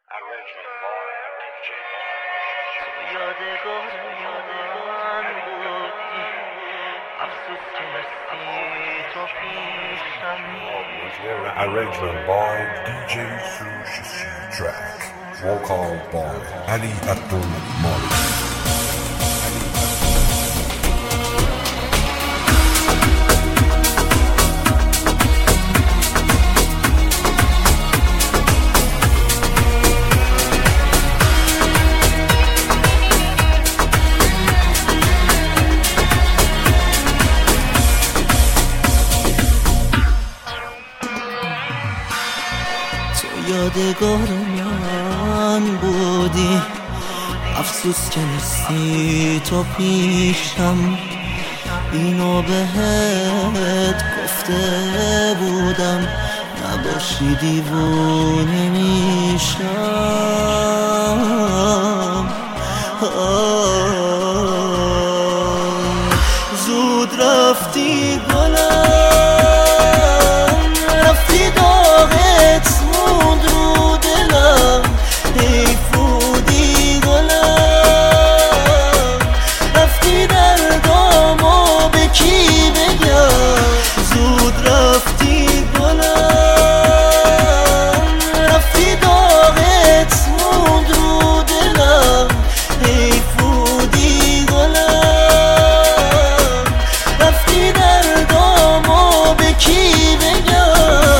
یادگار من بودی افسوس که نسی تو پیشم Arrangement by DJ Sushi Track. Vocal by Ali Abdul Malik. یادگار من بودی افسوس که نیستی تو پیشم اینو بهت گفته بودم نباشی دیوونه میشم زود رفتی گلم رفتی داغت موند رو دلم حیف بودی گلم رفتی دردامو به کی بگم زود رفتی گلم رفتی داغت موند رو دلم حیف بودی گلم رفتی دردامو به کی بگم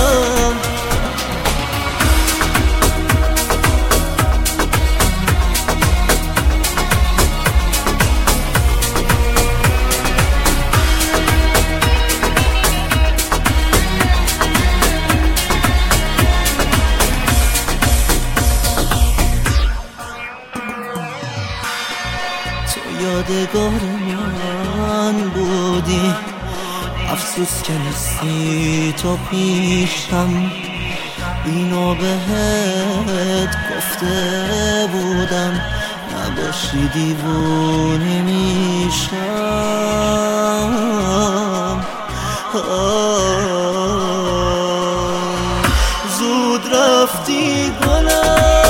یادگار من بودی افسوس که نیستی تو پیشم اینو بهت گفته بودم نباشی دیوونه میشم زود رفتی گلم